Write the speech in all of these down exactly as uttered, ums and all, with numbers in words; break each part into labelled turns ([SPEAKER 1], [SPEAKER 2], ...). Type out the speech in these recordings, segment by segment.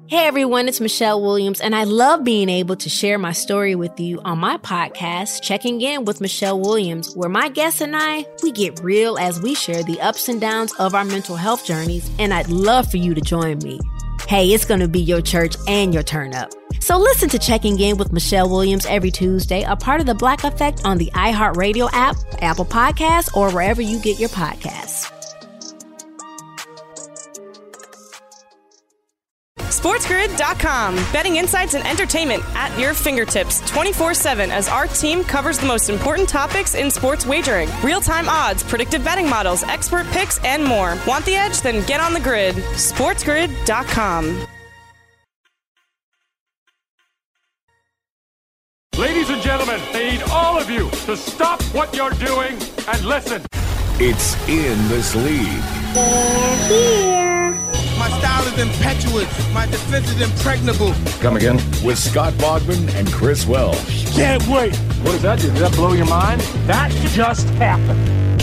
[SPEAKER 1] Hey everyone, it's Michelle Williams, and I love being able to share my story with you on my podcast, Checking In with Michelle Williams, where my guests and I, we get real as we share the ups and downs of our mental health journeys, and I'd love for you to join me. Hey, it's going to be your church and your turn up. So listen to Checking In with Michelle Williams every Tuesday, a part of the Black Effect on the iHeartRadio app, Apple Podcasts, or wherever you get your podcasts.
[SPEAKER 2] SportsGrid dot com. Betting insights and entertainment at your fingertips twenty-four seven as our team covers the most important topics in sports wagering. Real-time odds, predictive betting models, expert picks, and more. Want the edge? Then get on the grid. SportsGrid dot com.
[SPEAKER 3] Ladies and gentlemen, I need all of you to stop what you're doing and listen.
[SPEAKER 4] It's In This League.
[SPEAKER 5] They're here. My style is impetuous. My defense is impregnable.
[SPEAKER 4] Come again? With Scott Bogman and Chris Welsh.
[SPEAKER 3] Can't wait. What does that do? Did that blow your mind? That just happened.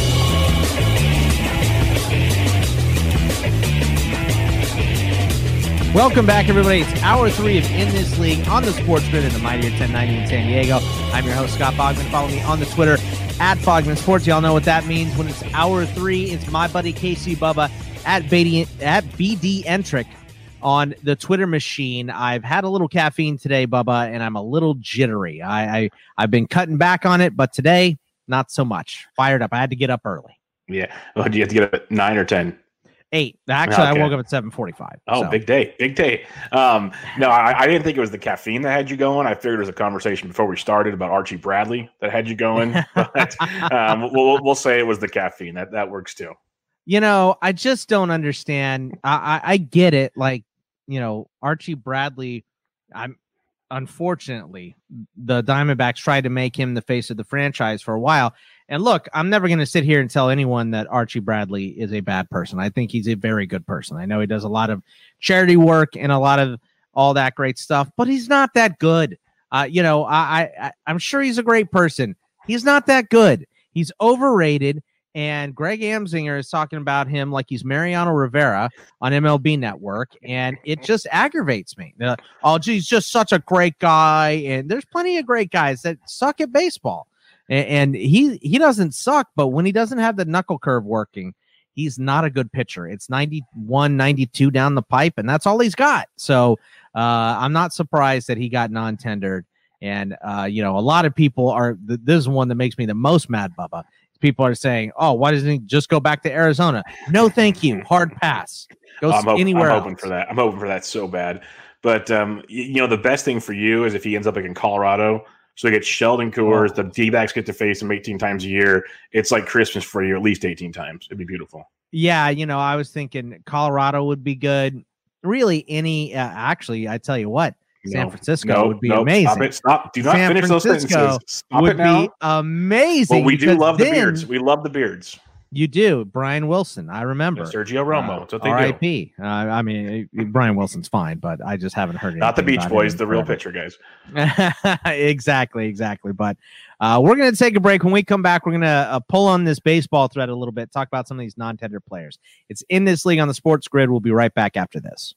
[SPEAKER 6] Welcome back, everybody. It's hour three of In This League on the Sports Grid in the mightier ten ninety in San Diego. I'm your host, Scott Bogman. Follow me on the Twitter at Bogman Sports. Y'all know what that means. When it's hour three, it's my buddy K C Bubba at B D, at B D Entric on the Twitter machine. I've had a little caffeine today, Bubba, and I'm a little jittery. I, I, I've been cutting back on it, but today, not so much. Fired up. I had to get up early.
[SPEAKER 7] Yeah. Oh, do you have to get up at nine or ten?
[SPEAKER 6] Eight. Actually,
[SPEAKER 7] okay.
[SPEAKER 6] I woke up at seven forty-five.
[SPEAKER 7] Oh,
[SPEAKER 6] so.
[SPEAKER 7] big day. Big day. Um, no, I, I didn't think it was the caffeine that had you going. I figured it was a conversation before we started about Archie Bradley that had you going. But um, we'll, we'll say it was the caffeine. That, that works too.
[SPEAKER 6] You know, I just don't understand. I, I, I get it. Like, you know, Archie Bradley, I'm unfortunately, the Diamondbacks tried to make him the face of the franchise for a while. And look, I'm never going to sit here and tell anyone that Archie Bradley is a bad person. I think he's a very good person. I know he does a lot of charity work and a lot of all that great stuff, but he's not that good. Uh, you know, I, I, I'm sure he's a great person. He's not that good. He's overrated. And Greg Amsinger is talking about him like he's Mariano Rivera on M L B Network, and it just aggravates me. Uh, oh, geez, he's just such a great guy, and there's plenty of great guys that suck at baseball, and, and he he doesn't suck, but when he doesn't have the knuckle curve working, he's not a good pitcher. It's ninety-one, ninety-two down the pipe, and that's all he's got. So uh, I'm not surprised that he got non-tendered, and uh, you know, a lot of people are. This is one that makes me the most mad, Bubba. People are saying, "Oh, why doesn't he just go back to Arizona?" No, thank you. Hard pass. Go
[SPEAKER 7] I'm hope,
[SPEAKER 6] anywhere
[SPEAKER 7] I'm
[SPEAKER 6] else.
[SPEAKER 7] hoping for that. I'm hoping for that so bad. But um, you, you know, the best thing for you is if he ends up like in Colorado, so he gets Sheldon Coors. Oh. The D-backs get to face him eighteen times a year. It's like Christmas for you, at least eighteen times. It'd be beautiful.
[SPEAKER 6] Yeah, you know, I was thinking Colorado would be good. Really, any? Uh, actually, I tell you what. San Francisco
[SPEAKER 7] no,
[SPEAKER 6] would be
[SPEAKER 7] no,
[SPEAKER 6] amazing.
[SPEAKER 7] Stop it. Stop. Do not
[SPEAKER 6] San
[SPEAKER 7] finish
[SPEAKER 6] Francisco
[SPEAKER 7] those sentences. Stop
[SPEAKER 6] would
[SPEAKER 7] it now.
[SPEAKER 6] Be amazing.
[SPEAKER 7] Well, we do love the
[SPEAKER 6] then,
[SPEAKER 7] beards. We love the beards.
[SPEAKER 6] You do. Brian Wilson. I remember.
[SPEAKER 7] Yeah, Sergio Romo. That's what they
[SPEAKER 6] R I P
[SPEAKER 7] do.
[SPEAKER 6] R I P Uh, I mean, Brian Wilson's fine, but I just haven't heard anything.
[SPEAKER 7] Not the Beach
[SPEAKER 6] about
[SPEAKER 7] Boys,
[SPEAKER 6] him
[SPEAKER 7] the real
[SPEAKER 6] forever.
[SPEAKER 7] pitcher, guys.
[SPEAKER 6] exactly, exactly. But uh, we're going to take a break. When we come back, we're going to uh, pull on this baseball thread a little bit, talk about some of these non-tender players. It's In This League on the Sports Grid. We'll be right back after this.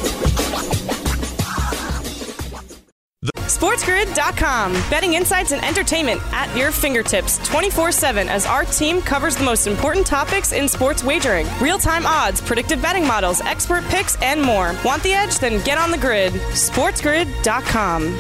[SPEAKER 2] SportsGrid dot com. Betting insights and entertainment at your fingertips twenty-four seven as our team covers the most important topics in sports wagering. Real-time odds, predictive betting models, expert picks, and more. Want the edge? Then get on the grid. SportsGrid dot com.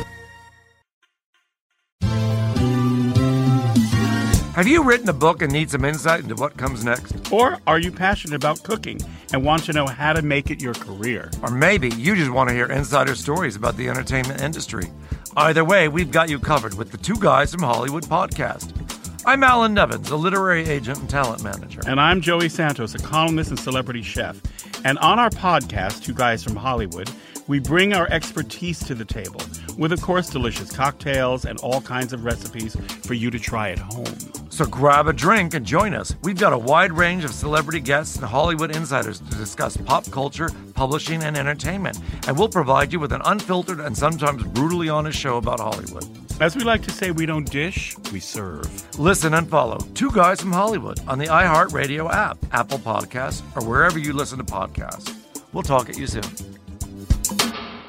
[SPEAKER 8] Have you written a book and need some insight into what comes next?
[SPEAKER 9] Or are you passionate about cooking and want to know how to make it your career?
[SPEAKER 8] Or maybe you just want to hear insider stories about the entertainment industry. Either way, we've got you covered with the Two Guys from Hollywood podcast. I'm Alan Nevins, a literary agent and talent manager.
[SPEAKER 9] And I'm Joey Santos, a columnist and celebrity chef. And on our podcast, Two Guys from Hollywood, we bring our expertise to the table with, of course, delicious cocktails and all kinds of recipes for you to try at home.
[SPEAKER 8] So grab a drink and join us. We've got a wide range of celebrity guests and Hollywood insiders to discuss pop culture, publishing, and entertainment. And we'll provide you with an unfiltered and sometimes brutally honest show about Hollywood.
[SPEAKER 9] As we like to say, we don't dish, we serve.
[SPEAKER 8] Listen and follow Two Guys from Hollywood on the iHeartRadio app, Apple Podcasts, or wherever you listen to podcasts. We'll talk at you soon.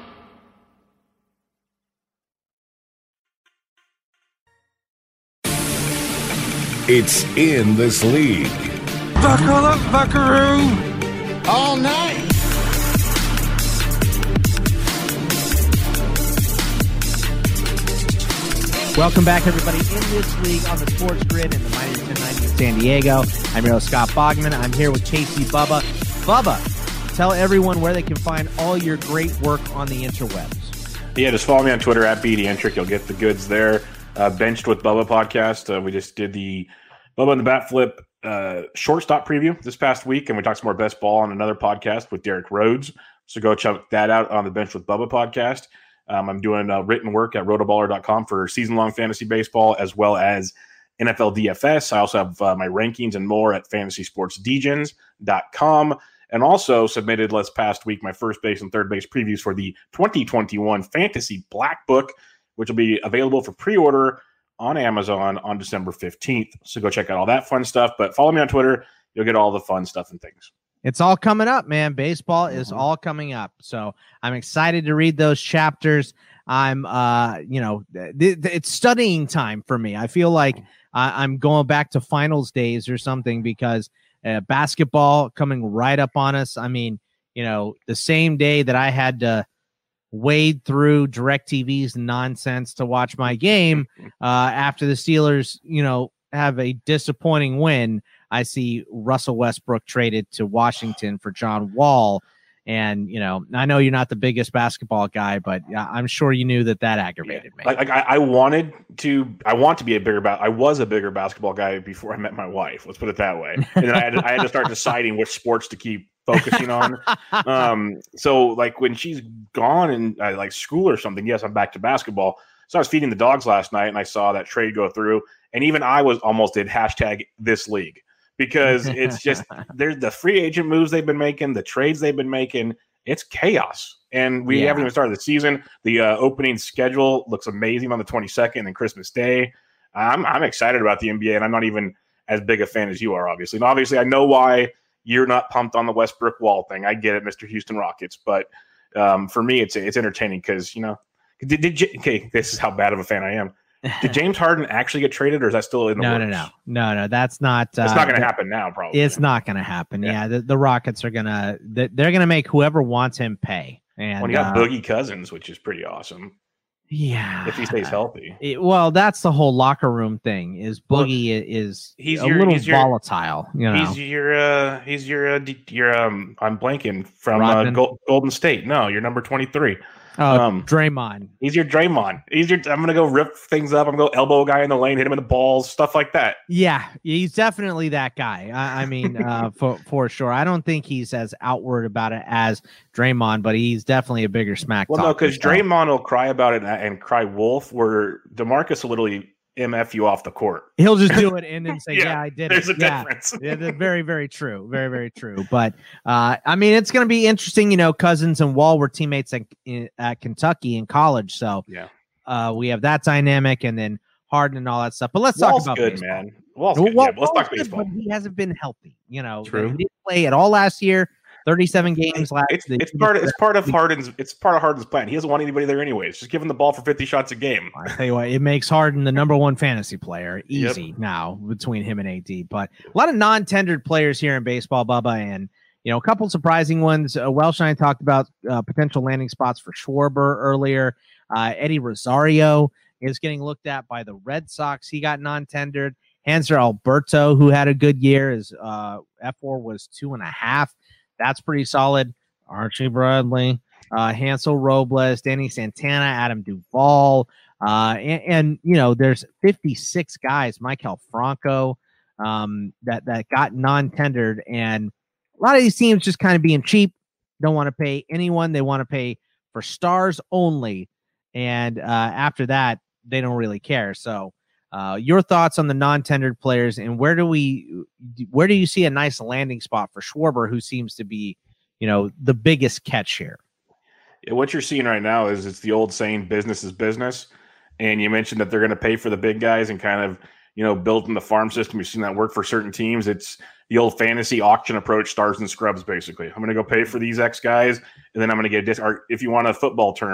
[SPEAKER 4] It's in this league.
[SPEAKER 5] Buckle up, buckaroo. All night.
[SPEAKER 6] Welcome back, everybody, in this league on the Sports Grid in the Minor ten ninety in San Diego. I'm your host, Scott Bogman. I'm here with Casey Bubba. Bubba, tell everyone where they can find all your great work on the interwebs.
[SPEAKER 7] Yeah, just follow me on Twitter at B D Entric. You'll get the goods there. Uh, Benched with Bubba podcast. Uh, we just did the Bubba and the Bat Flip uh, shortstop preview this past week, and we talked some more best ball on another podcast with Derek Rhodes. So go check that out on the Benched with Bubba podcast. Um, I'm doing uh, written work at rotoballer dot com for season-long fantasy baseball, as well as N F L D F S. I also have uh, my rankings and more at fantasy sports degens dot com, and also submitted last past week my first base and third base previews for the twenty twenty-one Fantasy Black Book, which will be available for pre-order on Amazon on December fifteenth. So go check out all that fun stuff. But follow me on Twitter. You'll get all the fun stuff and things.
[SPEAKER 6] It's all coming up, man. Baseball is mm-hmm. all coming up. So I'm excited to read those chapters. I'm, uh, you know, th- th- it's studying time for me. I feel like I- I'm going back to finals days or something because uh, basketball coming right up on us. I mean, you know, the same day that I had to wade through DirecTV's nonsense to watch my game uh, after the Steelers, you know, have a disappointing win, I see Russell Westbrook traded to Washington for John Wall. And, you know, I know you're not the biggest basketball guy, but I'm sure you knew that that aggravated
[SPEAKER 7] yeah.
[SPEAKER 6] me.
[SPEAKER 7] Like, like I, I wanted to, I want to be a bigger, ba- I was a bigger basketball guy before I met my wife. Let's put it that way. And then I had to, I had to start deciding which sports to keep focusing on. Um, so like when she's gone and uh, like school or something, yes, I'm back to basketball. So I was feeding the dogs last night and I saw that trade go through. And even I was almost did hashtag this league. Because it's just there's the free agent moves they've been making, the trades they've been making. It's chaos, and we yeah. haven't even started the season. The uh, opening schedule looks amazing on the twenty-second and Christmas Day. I'm I'm excited about the N B A, and I'm not even as big a fan as you are, obviously. And obviously, I know why you're not pumped on the Westbrook Wall thing. I get it, Mister Houston Rockets, but um, for me, it's it's entertaining because you know. Did, did you, okay, this is how bad of a fan I am. Did James Harden actually get traded, or is that still in the
[SPEAKER 6] no,
[SPEAKER 7] works?
[SPEAKER 6] No, no, no, no, no. That's not.
[SPEAKER 7] It's
[SPEAKER 6] uh,
[SPEAKER 7] not going to happen now. Probably.
[SPEAKER 6] It's not going to happen. Yeah, yeah the, the Rockets are gonna. They're gonna make whoever wants him pay. And
[SPEAKER 7] well, you got
[SPEAKER 6] uh,
[SPEAKER 7] Boogie Cousins, which is pretty awesome.
[SPEAKER 6] Yeah,
[SPEAKER 7] if he stays healthy.
[SPEAKER 6] It, well, that's the whole locker room thing. Is Boogie well, is
[SPEAKER 7] he's
[SPEAKER 6] a
[SPEAKER 7] your,
[SPEAKER 6] little
[SPEAKER 7] he's your,
[SPEAKER 6] volatile. You know,
[SPEAKER 7] he's your. Uh, he's your. Uh, your. Um, I'm blanking from uh, Gold, Golden State. No, you're number twenty-three.
[SPEAKER 6] Oh, um, Draymond.
[SPEAKER 7] He's your Draymond. He's your. I'm gonna go rip things up. I'm gonna go elbow a guy in the lane, hit him in the balls, stuff like that.
[SPEAKER 6] Yeah, he's definitely that guy. I, I mean, uh, for for sure. I don't think he's as outward about it as Draymond, but he's definitely a bigger smack.
[SPEAKER 7] Well, no, because Draymond will cry about it and, and cry wolf, where DeMarcus will literally M F you off the court.
[SPEAKER 6] He'll just do it and then say, yeah, yeah I did
[SPEAKER 7] there's
[SPEAKER 6] it.
[SPEAKER 7] There's a
[SPEAKER 6] yeah.
[SPEAKER 7] difference.
[SPEAKER 6] Yeah, that's very, very true. Very, very true. But, uh, I mean, it's going to be interesting. You know, Cousins and Wall were teammates at, at Kentucky in college. So
[SPEAKER 7] yeah,
[SPEAKER 6] uh, we have that dynamic and then Harden and all that stuff. But let's
[SPEAKER 7] Wall's
[SPEAKER 6] talk about
[SPEAKER 7] good,
[SPEAKER 6] baseball.
[SPEAKER 7] man. Wall's good.
[SPEAKER 6] Wall,
[SPEAKER 7] yeah, let's
[SPEAKER 6] Wall's
[SPEAKER 7] talk baseball.
[SPEAKER 6] Good, but he hasn't been healthy. You know,
[SPEAKER 7] True.
[SPEAKER 6] He didn't play at all last year. thirty-seven games last.
[SPEAKER 7] It's, it's part of it's part of Harden's it's part of Harden's plan. He doesn't want anybody there anyways. Just give him the ball for fifty shots a game.
[SPEAKER 6] I tell you what, it makes Harden the number one fantasy player easy
[SPEAKER 7] yep.
[SPEAKER 6] now between him and A D. But a lot of non-tendered players here in baseball, Bubba, and you know a couple surprising ones. Uh, Welsh and I talked about uh, potential landing spots for Schwarber earlier. Uh, Eddie Rosario is getting looked at by the Red Sox. He got non-tendered. Hanser Alberto, who had a good year, his uh, F four was two and a half. That's pretty solid. Archie Bradley, uh, Hansel Robles, Danny Santana, Adam Duvall. Uh, and, and, you know, there's fifty-six guys, Michael Franco, um, that, that got non-tendered. And a lot of these teams just kind of being cheap, don't want to pay anyone. They want to pay for stars only. And uh, after that, they don't really care. So uh, your thoughts on the non-tendered players and where do we, where do you see a nice landing spot for Schwarber, who seems to be, you know, the biggest catch here?
[SPEAKER 7] Yeah, what you're seeing right now is it's the old saying, business is business. And you mentioned that they're going to pay for the big guys and kind of, you know, build in the farm system. You've seen that work for certain teams. It's the old fantasy auction approach, stars and scrubs, basically. I'm going to go pay for these X guys, and then I'm going to get a dis- or if you want a football term,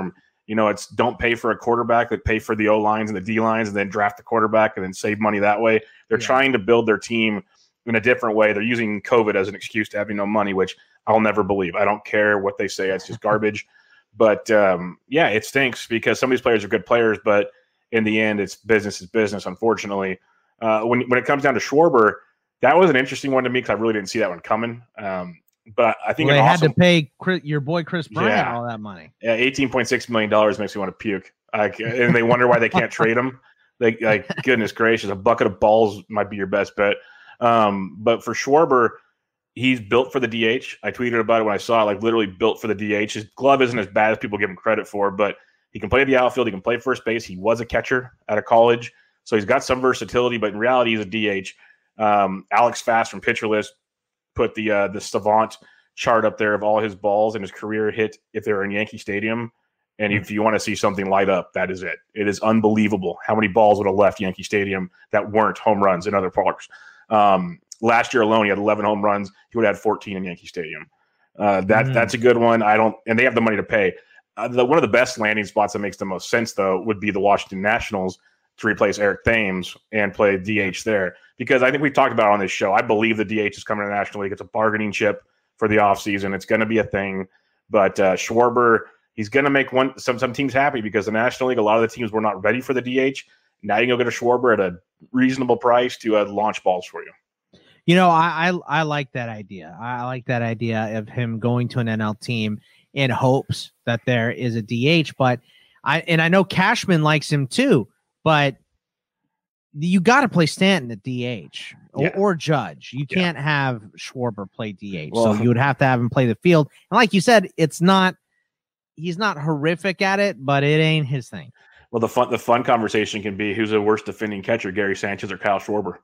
[SPEAKER 7] You know, it's don't pay for a quarterback, but pay for the O lines and the D lines, and then draft the quarterback and then save money that way. They're yeah. trying to build their team in a different way. They're using COVID as an excuse to having no money, which I'll never believe. I don't care what they say. It's just garbage. But um, yeah, it stinks because some of these players are good players, but in the end, it's business is business, unfortunately. Uh, when, when it comes down to Schwarber, that was an interesting one to me because I really didn't see that one coming. Um, But I think
[SPEAKER 6] well, they
[SPEAKER 7] awesome,
[SPEAKER 6] had to pay Chris, your boy Chris Bryant yeah, all that money.
[SPEAKER 7] Yeah, eighteen point six million dollars makes me want to puke. Like, and they wonder why they can't trade him. Like, like, goodness gracious, a bucket of balls might be your best bet. Um, but for Schwarber, he's built for the D H. I tweeted about it when I saw it, like literally built for the D H. His glove isn't as bad as people give him credit for, but he can play the outfield. He can play first base. He was a catcher out of college, so he's got some versatility, but in reality, he's a D H. Um, Alex Fast from Pitcher List put the uh, the savant chart up there of all his balls in his career hit if they're in Yankee Stadium. And if you want to see something light up, that is it. It is unbelievable how many balls would have left Yankee Stadium that weren't home runs in other parks. Um, last year alone, he had eleven home runs. He would have had fourteen in Yankee Stadium. Uh, that mm. That's a good one. I don't, and they have the money to pay. Uh, the, one of the best landing spots that makes the most sense, though, would be the Washington Nationals to replace Eric Thames and play D H there. Because I think we've talked about it on this show. I believe the D H is coming to the National League. It's a bargaining chip for the offseason. It's going to be a thing. But uh, Schwarber, he's going to make one some some teams happy because the National League, a lot of the teams were not ready for the D H. Now you can go get a Schwarber at a reasonable price to uh, launch balls for you.
[SPEAKER 6] You know, I, I I like that idea. I like that idea of him going to an N L team in hopes that there is a D H. But I and I know Cashman likes him too. But you got to play Stanton at D H or, yeah. or Judge. You yeah. can't have Schwarber play D H. Well, so you would have to have him play the field. And like you said, it's not, he's not horrific at it, but it ain't his thing.
[SPEAKER 7] Well, the fun, the fun conversation can be who's the worst defending catcher, Gary Sanchez or Kyle Schwarber?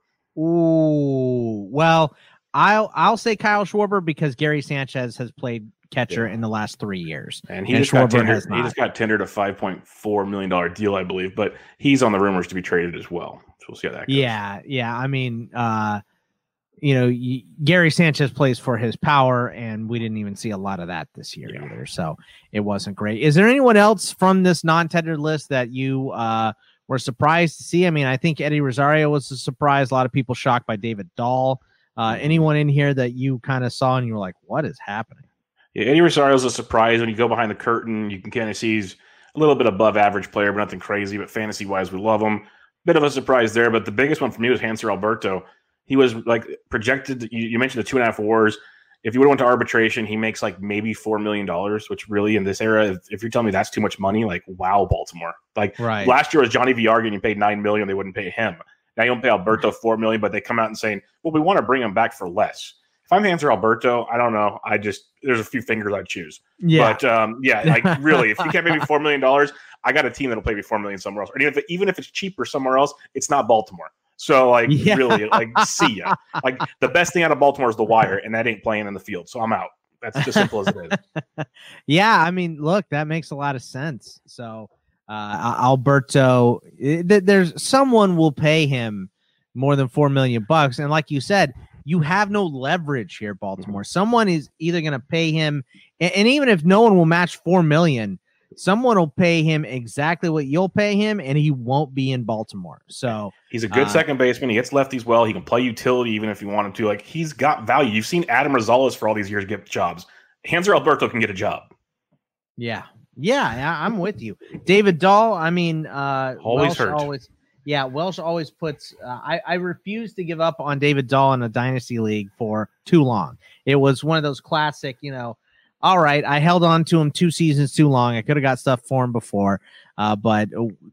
[SPEAKER 6] Ooh, well, I'll, I'll say Kyle Schwarber because Gary Sanchez has played catcher yeah. in the last three years.
[SPEAKER 7] And he, and just, got tendered, he just got tendered a five point four million dollars deal, I believe, but he's on the rumors to be traded as well. So we'll see how that goes.
[SPEAKER 6] Yeah, yeah. I mean, uh, you know, y- Gary Sanchez plays for his power, and we didn't even see a lot of that this year yeah. either, so it wasn't great. Is there anyone else from this non-tendered list that you uh, were surprised to see? I mean, I think Eddie Rosario was a surprise. A lot of people shocked by David Dahl. Uh, anyone in here that you kind of saw and you were like, what is happening?
[SPEAKER 7] Yeah, Eddie Rosario's a surprise. When you go behind the curtain, you can kind of see he's a little bit above average player, but nothing crazy. But fantasy-wise, we love him. Bit of a surprise there, but the biggest one for me was Hanser Alberto. He was like projected. You, you mentioned the two and a half wars. If you would have went to arbitration, he makes like maybe four million dollars, which really in this era, if, if you're telling me that's too much money, like wow, Baltimore. Like
[SPEAKER 6] right.
[SPEAKER 7] last year was Johnny Villarga and you paid nine million dollars, they wouldn't pay him. Now you don't pay Alberto four million dollars, but they come out and saying, well, we want to bring him back for less. If I'm Hanser Alberto, I don't know. I just there's a few fingers I'd choose.
[SPEAKER 6] Yeah.
[SPEAKER 7] But um, yeah, like really, if you can't pay me four million dollars, I got a team that'll pay me four million dollars somewhere else. Or even if even if it's cheaper somewhere else, it's not Baltimore. So like yeah. really, like see ya. Like the best thing out of Baltimore is the wire, and that ain't playing in the field. So I'm out. That's just simple as it is.
[SPEAKER 6] Yeah, I mean, look, that makes a lot of sense. So uh, Alberto, it, there's someone will pay him more than four million bucks, and like you said, you have no leverage here, Baltimore. Someone is either going to pay him, and, and even if no one will match four million, someone will pay him exactly what you'll pay him, and he won't be in Baltimore. So
[SPEAKER 7] he's a good uh, second baseman. He hits lefties well. He can play utility even if you want him to. Like he's got value. You've seen Adam Rosales for all these years get jobs. Hanser Alberto can get a job.
[SPEAKER 6] Yeah, yeah, I'm with you, David Dahl. I mean, uh,
[SPEAKER 7] always
[SPEAKER 6] Welsh
[SPEAKER 7] hurt.
[SPEAKER 6] Always, yeah, Welsh always puts. Uh, I I refuse to give up on David Dahl in a dynasty league for too long. It was one of those classic, you know. All right, I held on to him two seasons too long. I could have got stuff for him before, uh, but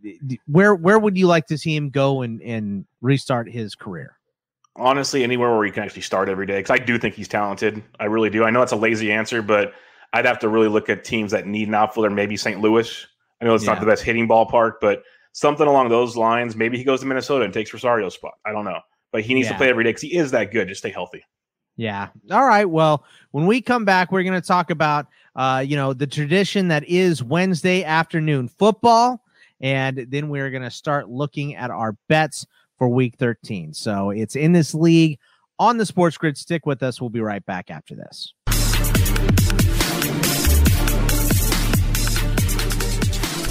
[SPEAKER 6] where where would you like to see him go and, and restart his career?
[SPEAKER 7] Honestly, anywhere where he can actually start every day, because I do think he's talented. I really do. I know it's a lazy answer, but I'd have to really look at teams that need an outfielder, maybe Saint Louis. I know it's yeah. not the best hitting ballpark, but something along those lines. Maybe he goes to Minnesota and takes Rosario's spot. I don't know, but he needs yeah. to play every day because he is that good. Just stay healthy.
[SPEAKER 6] Yeah. All right. Well, when we come back, we're going to talk about, uh, you know, the tradition that is Wednesday afternoon football. And then we're going to start looking at our bets for week thirteen. So it's In This League on the Sports Grid. Stick with us. We'll be right back after this.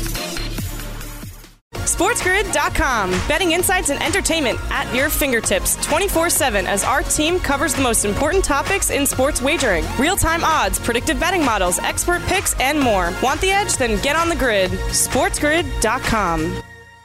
[SPEAKER 2] SportsGrid dot com. Betting insights and entertainment at your fingertips twenty-four seven as our team covers the most important topics in sports wagering. Real-time odds, predictive betting models, expert picks, and more. Want the edge? Then get on the grid. SportsGrid dot com.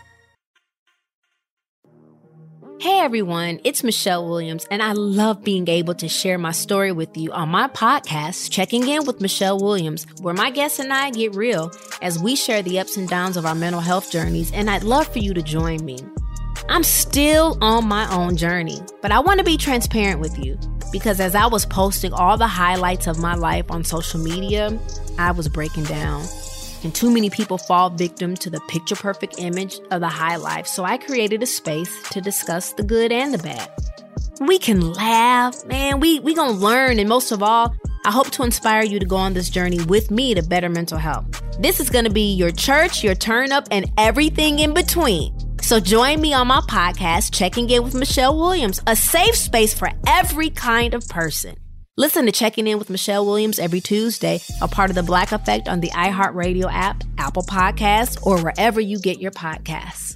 [SPEAKER 1] Hey everyone, it's Michelle Williams, and I love being able to share my story with you on my podcast, Checking In with Michelle Williams, where my guests and I get real as we share the ups and downs of our mental health journeys, and I'd love for you to join me. I'm still on my own journey, but I want to be transparent with you because as I was posting all the highlights of my life on social media, I was breaking down. And too many people fall victim to the picture-perfect image of the high life, so I created a space to discuss the good and the bad. We can laugh, man, we we gonna learn, and most of all, I hope to inspire you to go on this journey with me to better mental health. This is gonna be your church, your turn-up, and everything in between. So join me on my podcast, Checking In with Michelle Williams, a safe space for every kind of person. Listen to Checking In with Michelle Williams every Tuesday, a part of the Black Effect on the iHeartRadio app, Apple Podcasts, or wherever you get your podcasts.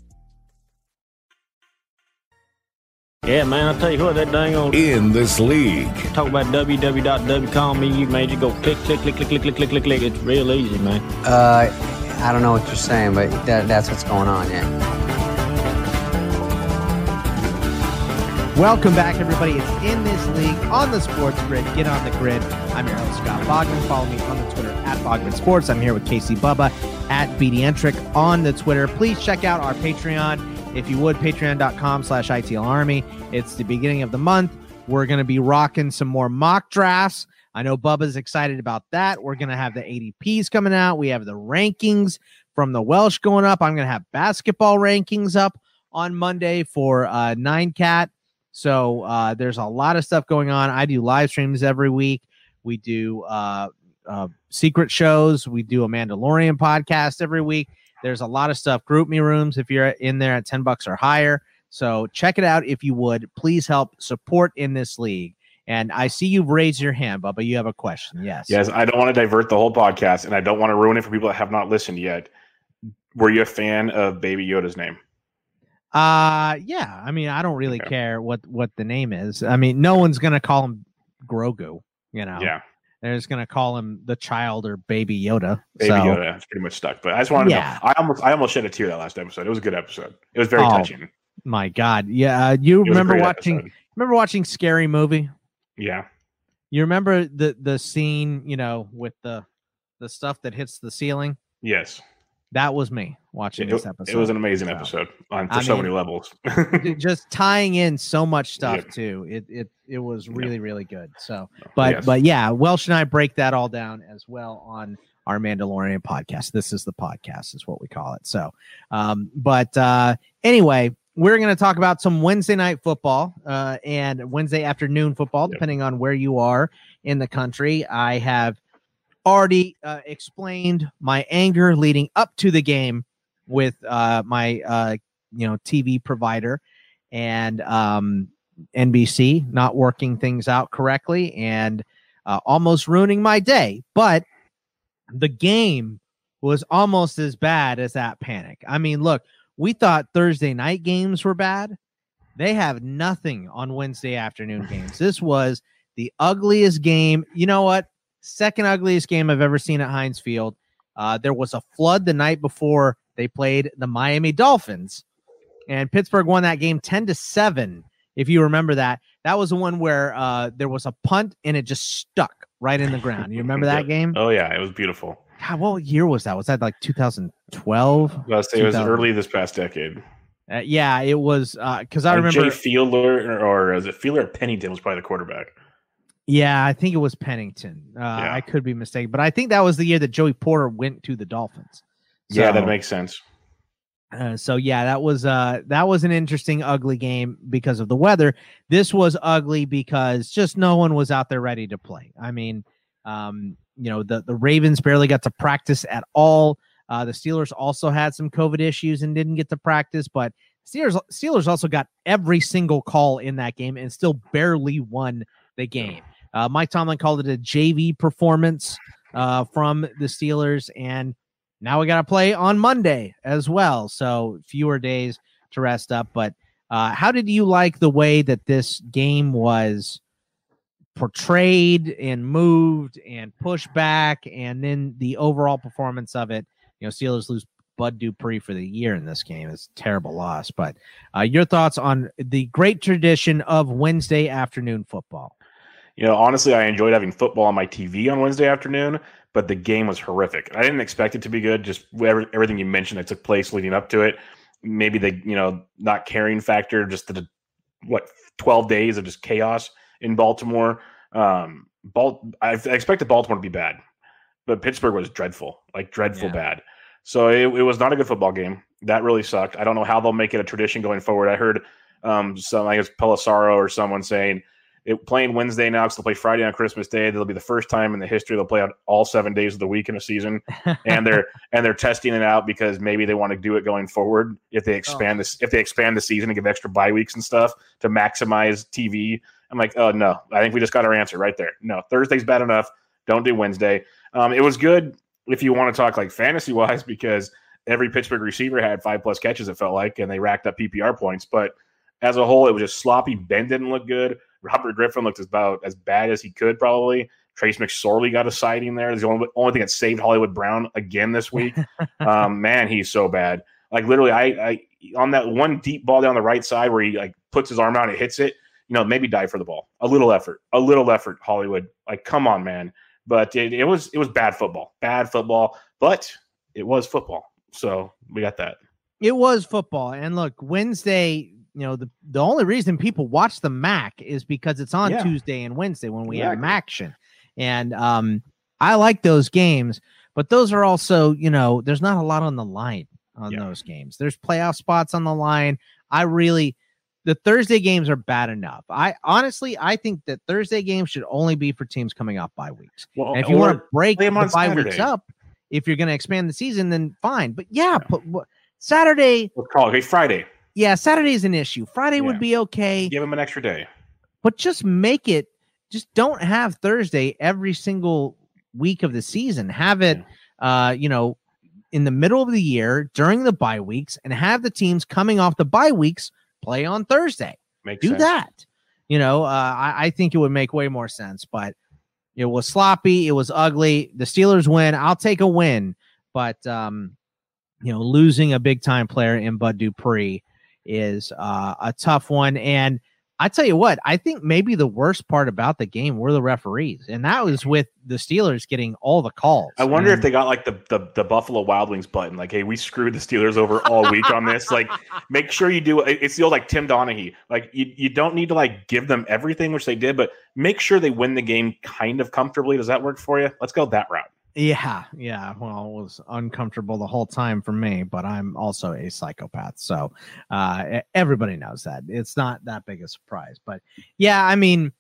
[SPEAKER 10] Yeah, man, I'll tell you what, that dang old...
[SPEAKER 4] In this league.
[SPEAKER 10] Talk about w w w dot w call me, you made you go click, click, click, click, click, click, click, click, click. It's real easy, man.
[SPEAKER 11] Uh, I don't know what you're saying, but that, that's what's going on, yeah.
[SPEAKER 6] Welcome back, everybody. It's In This League on the Sports Grid. Get on the grid. I'm your host, Scott Bogman. Follow me on the Twitter at Bogman Sports. I'm here with Casey Bubba at B D Entrick on the Twitter. Please check out our Patreon. If you would, patreon.com slash ITL Army. It's the beginning of the month. We're going to be rocking some more mock drafts. I know Bubba's excited about that. We're going to have the A D Ps coming out. We have the rankings from the Welsh going up. I'm going to have basketball rankings up on Monday for uh, nine cat. So uh, there's a lot of stuff going on. I do live streams every week. We do uh, uh, secret shows. We do a Mandalorian podcast every week. There's a lot of stuff. Group me rooms if you're in there at ten bucks or higher. So check it out if you would. Please help support In This League. And I see you've raised your hand, Bubba. You have a question. Yes.
[SPEAKER 7] Yes. I don't want to divert the whole podcast, and I don't want to ruin it for people that have not listened yet. Were you a fan of Baby Yoda's name?
[SPEAKER 6] Uh, yeah. I mean, I don't really okay. care what, what the name is. I mean, no one's going to call him Grogu, you know?
[SPEAKER 7] Yeah.
[SPEAKER 6] They're just going to call him the child or Baby Yoda.
[SPEAKER 7] Baby
[SPEAKER 6] so,
[SPEAKER 7] Yoda. It's pretty much stuck. But I just wanted yeah. to know. I almost, I almost shed a tear that last episode. It was a good episode. It was very oh, touching.
[SPEAKER 6] My God. Yeah. Uh, you remember watching, episode. remember watching Scary Movie?
[SPEAKER 7] Yeah.
[SPEAKER 6] You remember the, the scene, you know, with the, the stuff that hits the ceiling?
[SPEAKER 7] Yes.
[SPEAKER 6] That was me watching
[SPEAKER 7] it,
[SPEAKER 6] this episode.
[SPEAKER 7] It was an amazing so, episode on for I so mean, many levels.
[SPEAKER 6] Just tying in so much stuff yeah. too. It it it was really yeah. really good. So, but yes. but yeah, Welsh and I break that all down as well on our Mandalorian podcast. This is the podcast, is what we call it. So, um, but uh, anyway, we're going to talk about some Wednesday night football uh, and Wednesday afternoon football, yep. depending on where you are in the country. I have already uh, explained my anger leading up to the game with uh, my uh, you know T V provider and um, N B C not working things out correctly and uh, almost ruining my day. But the game was almost as bad as that panic. I mean, look, we thought Thursday night games were bad. They have nothing on Wednesday afternoon games. This was the ugliest game. You know what? Second ugliest game I've ever seen at Heinz Field. Uh, there was a flood the night before they played the Miami Dolphins, and Pittsburgh won that game ten to seven. If you remember that, that was the one where uh, there was a punt and it just stuck right in the ground. You remember that game?
[SPEAKER 7] Oh yeah, it was beautiful.
[SPEAKER 6] God, what year was that? Was that like two thousand twelve?
[SPEAKER 7] Well, it was early this past decade.
[SPEAKER 6] Uh, yeah, it was because uh, I
[SPEAKER 7] like
[SPEAKER 6] remember
[SPEAKER 7] Jay Fiedler or, or is it Fiedler or Pennington was probably the quarterback.
[SPEAKER 6] Yeah, I think it was Pennington. Uh, yeah. I could be mistaken, but I think that was the year that Joey Porter went to the Dolphins.
[SPEAKER 7] So, yeah, that makes sense.
[SPEAKER 6] Uh, so yeah, that was uh, that was an interesting, ugly game because of the weather. This was ugly because just no one was out there ready to play. I mean, um, you know, the the Ravens barely got to practice at all. Uh, the Steelers also had some COVID issues and didn't get to practice, but Steelers Steelers also got every single call in that game and still barely won the game. Uh, Mike Tomlin called it a J V performance uh, from the Steelers, and now we got to play on Monday as well. So fewer days to rest up. But uh, how did you like the way that this game was portrayed and moved and pushed back, and then the overall performance of it? You know, Steelers lose Bud Dupree for the year in this game. It's a terrible loss. But uh, your thoughts on the great tradition of Wednesday afternoon football?
[SPEAKER 7] You know, honestly, I enjoyed having football on my T V on Wednesday afternoon, but the game was horrific. I didn't expect it to be good. Just every, everything you mentioned that took place leading up to it. Maybe the, you know, not caring factor, just the, what, twelve days of just chaos in Baltimore. Um, Bal- I, I expected Baltimore to be bad, but Pittsburgh was dreadful, like dreadful yeah. bad. So it, it was not a good football game. That really sucked. I don't know how they'll make it a tradition going forward. I heard um, some, I guess, Pelissaro or someone saying, It, playing Wednesday now because they'll play Friday on Christmas Day. That'll be the first time in the history they'll play on all seven days of the week in a season, and they're and they're testing it out because maybe they want to do it going forward. If they expand oh. this, if they expand the season and give extra bye weeks and stuff to maximize T V, I'm like, oh no, I think we just got our answer right there. No, Thursday's bad enough. Don't do Wednesday. Um, it was good if you want to talk like fantasy wise because every Pittsburgh receiver had five plus catches. It felt like, and they racked up P P R points. But as a whole, it was just sloppy. Ben didn't look good. Robert Griffin looked about as bad as he could, probably. Trace McSorley got a sighting there. It's the only, only thing that saved Hollywood Brown again this week. um, man, he's so bad. Like, literally, I, I on that one deep ball down the right side where he, like, puts his arm out and hits it, you know, maybe dive for the ball. A little effort. A little effort, Hollywood. Like, come on, man. But it, it was it was bad football. Bad football. But it was football. So we got that.
[SPEAKER 6] It was football. And, look, Wednesday – you know, the, the only reason people watch the M A C is because it's on yeah. Tuesday and Wednesday when we exactly. have action. And um, I like those games, but those are also, you know, there's not a lot on the line on yeah. those games. There's playoff spots on the line. I really, the Thursday games are bad enough. I honestly, I think that Thursday games should only be for teams coming off bye weeks. Well, and if you want to break the bye Saturday. weeks up, if you're going to expand the season, then fine. But yeah, yeah. But, Saturday.
[SPEAKER 7] We'll call it Friday.
[SPEAKER 6] Yeah, Saturday is an issue. Friday yeah. would be okay.
[SPEAKER 7] Give him an extra day.
[SPEAKER 6] But just make it, just don't have Thursday every single week of the season. Have it, yeah. uh, you know, in the middle of the year during the bye weeks, and have the teams coming off the bye weeks play on Thursday.
[SPEAKER 7] Makes
[SPEAKER 6] Do
[SPEAKER 7] sense.
[SPEAKER 6] that. You know, uh, I, I think it would make way more sense. But it was sloppy. It was ugly. The Steelers win. I'll take a win. But, um, you know, losing a big-time player in Bud Dupree is uh, a tough one. And I tell you what, I think maybe the worst part about the game were the referees, and that was with the Steelers getting all the calls.
[SPEAKER 7] I wonder
[SPEAKER 6] and,
[SPEAKER 7] if they got like the, the the Buffalo Wild Wings button, like, hey, we screwed the Steelers over all week on this. Like, make sure you do. It's the old like Tim Donaghy. Like, you, you don't need to like give them everything, which they did, but make sure they win the game kind of comfortably. Does that work for you? Let's go that route.
[SPEAKER 6] Yeah, yeah. Well, it was uncomfortable the whole time for me, but I'm also a psychopath. So uh, everybody knows that. It's not that big a surprise. But yeah, I mean,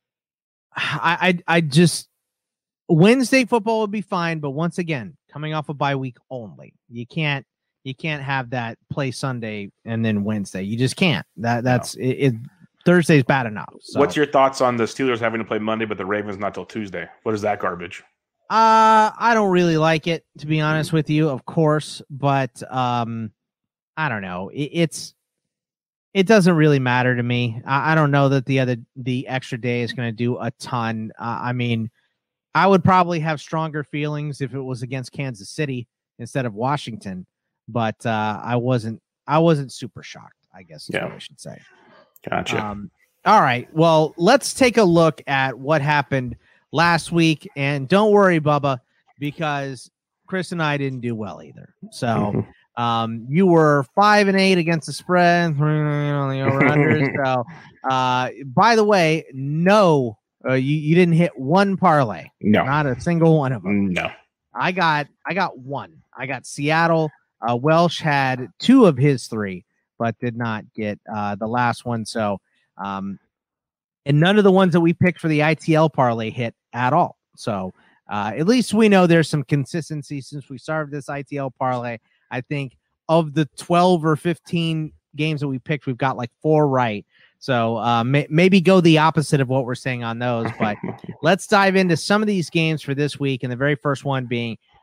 [SPEAKER 6] I, I, I just, Wednesday football would be fine. But once again, coming off a bye week only, you can't, you can't have that play Sunday and then Wednesday. You just can't. That That's no. it, it. Thursday's bad enough. So.
[SPEAKER 7] What's your thoughts on the Steelers having to play Monday, but the Ravens not till Tuesday? What is that garbage?
[SPEAKER 6] Uh, I don't really like it, to be honest with you, of course, but um, I don't know. It, it's it doesn't really matter to me. I, I don't know that the other the extra day is going to do a ton. Uh, I mean, I would probably have stronger feelings if it was against Kansas City instead of Washington, but uh, I wasn't. I wasn't super shocked, I guess is
[SPEAKER 7] yeah.
[SPEAKER 6] what I should say.
[SPEAKER 7] Gotcha.
[SPEAKER 6] Um, all right. Well, let's take a look at what happened last week, and don't worry, Bubba, because Chris and I didn't do well either. So um, you were five and eight against the spread on the over-unders. So, uh, by the way, no, uh, you, you didn't hit one parlay.
[SPEAKER 7] No,
[SPEAKER 6] not a single one of them.
[SPEAKER 7] No,
[SPEAKER 6] I got I got one. I got Seattle. Uh, Welsh had two of his three, but did not get uh, the last one. So. Um, And none of the ones that we picked for the I T L parlay hit at all. So uh, at least we know there's some consistency since we started this I T L parlay. I think of the twelve or fifteen games that we picked, we've got like four right. So uh, may- maybe go the opposite of what we're saying on those. But let's dive into some of these games for this week. And the very first one being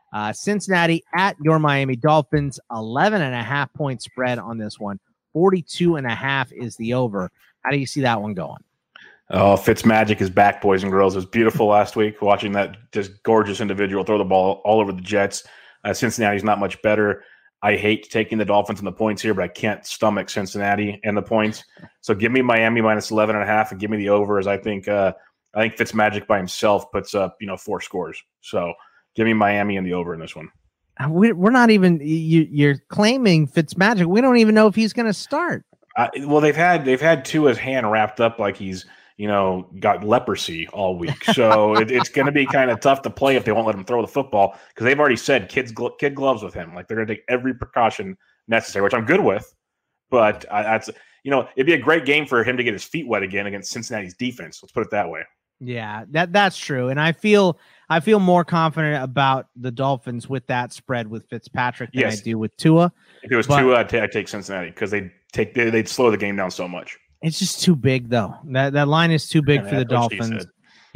[SPEAKER 6] Uh, Cincinnati at your Miami Dolphins, eleven and a half point spread on this one. forty-two and a half is the over. How do you see that one going?
[SPEAKER 7] Oh, Fitzmagic is back, boys and girls. It was beautiful last week watching that just gorgeous individual throw the ball all over the Jets. Uh, Cincinnati's not much better. I hate taking the Dolphins and the points here, but I can't stomach Cincinnati and the points. So give me Miami minus eleven and a half and give me the over, as I think uh, I think Fitzmagic by himself puts up, you know, four scores. So give me Miami and the over in this one.
[SPEAKER 6] We're not even you, you're claiming Fitzmagic. We don't even know if he's going to start.
[SPEAKER 7] Uh, well, they've had they've had Tua's hand wrapped up like he's, you know, got leprosy all week. So it, it's going to be kind of tough to play if they won't let him throw the football, because they've already said kids gl- kid gloves with him. Like, they're going to take every precaution necessary, which I'm good with. But I, that's you know, it'd be a great game for him to get his feet wet again against Cincinnati's defense. Let's put it that way.
[SPEAKER 6] Yeah, that that's true. And I feel I feel more confident about the Dolphins with that spread with Fitzpatrick than
[SPEAKER 7] Yes.
[SPEAKER 6] I do with Tua.
[SPEAKER 7] If it was
[SPEAKER 6] But-
[SPEAKER 7] Tua, I'd, ta- I'd take Cincinnati because they take they, they'd slow the game down so much.
[SPEAKER 6] It's just too big, though. That that line is too big
[SPEAKER 7] Yeah,
[SPEAKER 6] for the
[SPEAKER 7] that's what she
[SPEAKER 6] Dolphins.
[SPEAKER 7] said.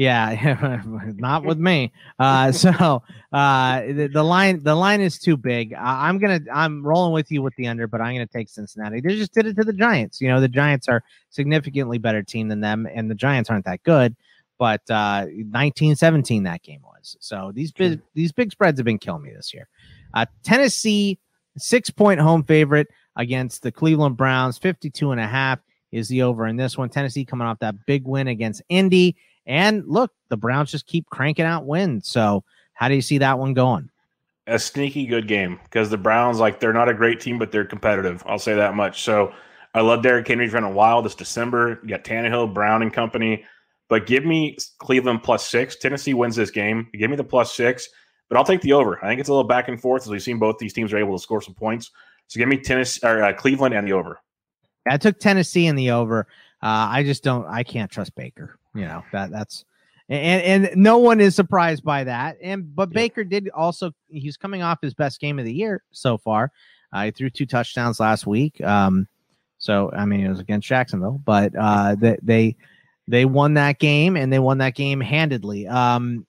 [SPEAKER 6] Yeah, not with me. Uh, so uh, the, the line the line is too big. I, I'm gonna I'm rolling with you with the under, but I'm gonna take Cincinnati. They just did it to the Giants. You know, the Giants are significantly better team than them, and the Giants aren't that good. But uh, nineteen seventeen that game was. So these big these big spreads have been killing me this year. Uh, Tennessee six point home favorite against the Cleveland Browns, fifty-two and a half is the over in this one. Tennessee coming off that big win against Indy. And look, the Browns just keep cranking out wins. So how do you see that one going?
[SPEAKER 7] A sneaky good game because the Browns, like, they're not a great team, but they're competitive. I'll say that much. So I love Derrick Henry running wild this December. You got Tannehill, Brown and company. But give me Cleveland plus six. Tennessee wins this game. Give me the plus six. But I'll take the over. I think it's a little back and forth, as we've seen both these teams are able to score some points. So give me Tennessee or uh, Cleveland and the over.
[SPEAKER 6] I took Tennessee in the over. Uh, I just don't. I can't trust Baker. You know that that's and and no one is surprised by that. And but Baker did also. He's coming off his best game of the year so far. Uh, he threw two touchdowns last week. Um, so I mean it was against Jacksonville, but uh, they they they won that game and they won that game handedly. Um,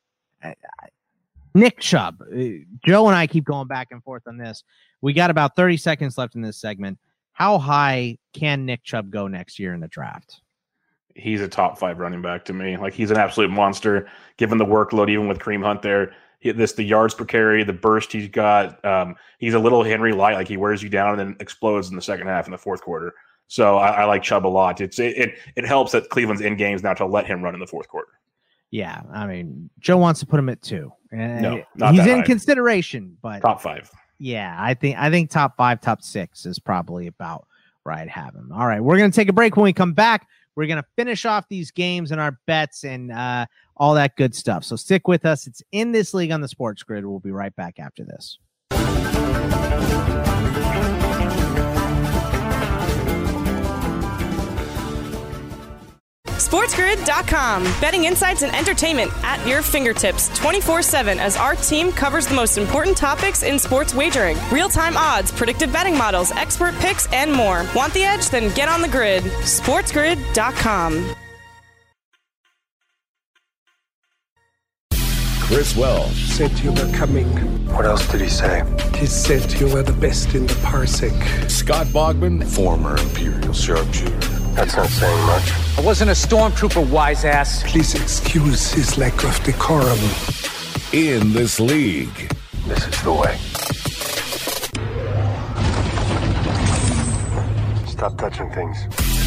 [SPEAKER 6] Nick Chubb, Joe and I keep going back and forth on this. We got about thirty seconds left in this segment. How high can Nick Chubb go next year in the draft?
[SPEAKER 7] He's a top five running back to me. Like, he's an absolute monster, given the workload, even with Kareem Hunt there. He, this the yards per carry, the burst he's got. Um, he's a little Henry light. Like, he wears you down and then explodes in the second half in the fourth quarter. So I, I like Chubb a lot. It's it, it it helps that Cleveland's in games now to let him run in the fourth quarter.
[SPEAKER 6] Yeah, I mean, Joe wants to put him at two. And
[SPEAKER 7] No, not
[SPEAKER 6] he's
[SPEAKER 7] that
[SPEAKER 6] in
[SPEAKER 7] high.
[SPEAKER 6] consideration, but
[SPEAKER 7] Top five.
[SPEAKER 6] yeah, I think I think top five, top six is probably about where I'd have him. All right, we're gonna take a break. When we come back, we're gonna finish off these games and our bets and uh, all that good stuff. So stick with us. It's In This League on the Sports Grid. We'll be right back after this.
[SPEAKER 2] SportsGrid dot com. Betting insights and entertainment at your fingertips twenty-four seven as our team covers the most important topics in sports wagering. Real-time odds, predictive betting models, expert picks, and more. Want the edge? Then get on the grid. SportsGrid dot com.
[SPEAKER 4] Chris Welsh,
[SPEAKER 12] Said you were coming.
[SPEAKER 13] What else did he say?
[SPEAKER 12] He said you were the best in the parsec.
[SPEAKER 4] Scott Bogman,
[SPEAKER 13] Former Imperial sharpshooter. That's not saying much.
[SPEAKER 14] I wasn't a stormtrooper, wise ass.
[SPEAKER 12] Please excuse his lack of decorum.
[SPEAKER 4] In This League.
[SPEAKER 13] This is the way. Stop touching things.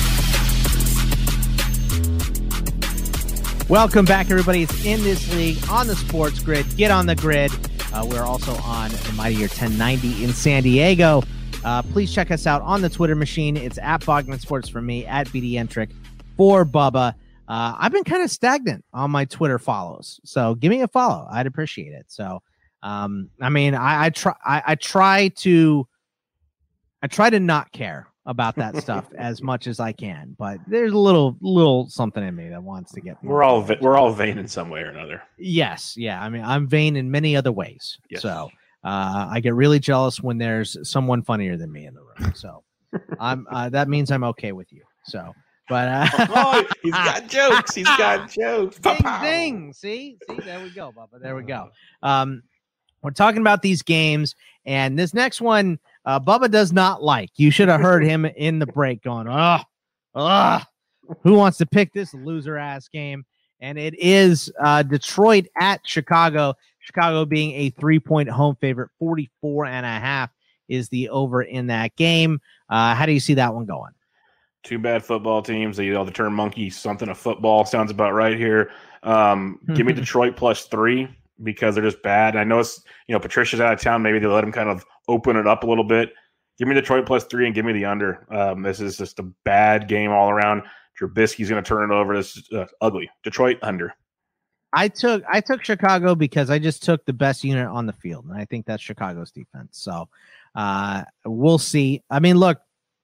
[SPEAKER 6] Welcome back, everybody. It's In This League on the Sports Grid. Get on the grid. Uh, we're also on the Mightier ten ninety in San Diego. Uh, please check us out on the Twitter machine. It's at Bogman Sports for me, at B D Entrick for Bubba. Uh, I've been kind of stagnant on my Twitter follows, so give me a follow. I'd appreciate it. So, um, I mean, I, I try, I, I try to, I try to not care about that stuff as much as I can, but there's a little, little something in me that wants to get.
[SPEAKER 7] We're all va- we're all vain in some way or another.
[SPEAKER 6] Yes, yeah. I mean, I'm vain in many other ways.
[SPEAKER 7] Yes.
[SPEAKER 6] So uh, I get really jealous when there's someone funnier than me in the room. So I'm uh, that means I'm okay with you. So, but uh,
[SPEAKER 7] oh, he's got jokes. He's got jokes.
[SPEAKER 6] Ding, ding. See, see, there we go, Bubba. There we go. Um, we're talking about these games, and this next one, uh, Bubba does not like. You should have heard him in the break going, oh, oh, who wants to pick this loser-ass game? And it is uh, Detroit at Chicago. Chicago being a three-point home favorite, forty-four and a half is the over in that game. Uh, how do you see that one going?
[SPEAKER 7] Two bad football teams. You know, the term monkey something of football sounds about right here. Um, give me Detroit plus three because they're just bad. I know it's, you know, Patricia's out of town. Maybe they let him kind of open it up a little bit. Give me Detroit plus three and give me the under. Um, this is just a bad game all around. Trubisky's going to turn it over. This is uh, ugly. Detroit under.
[SPEAKER 6] I took I took Chicago because I just took the best unit on the field, and I think that's Chicago's defense. So uh, we'll see. I mean, look,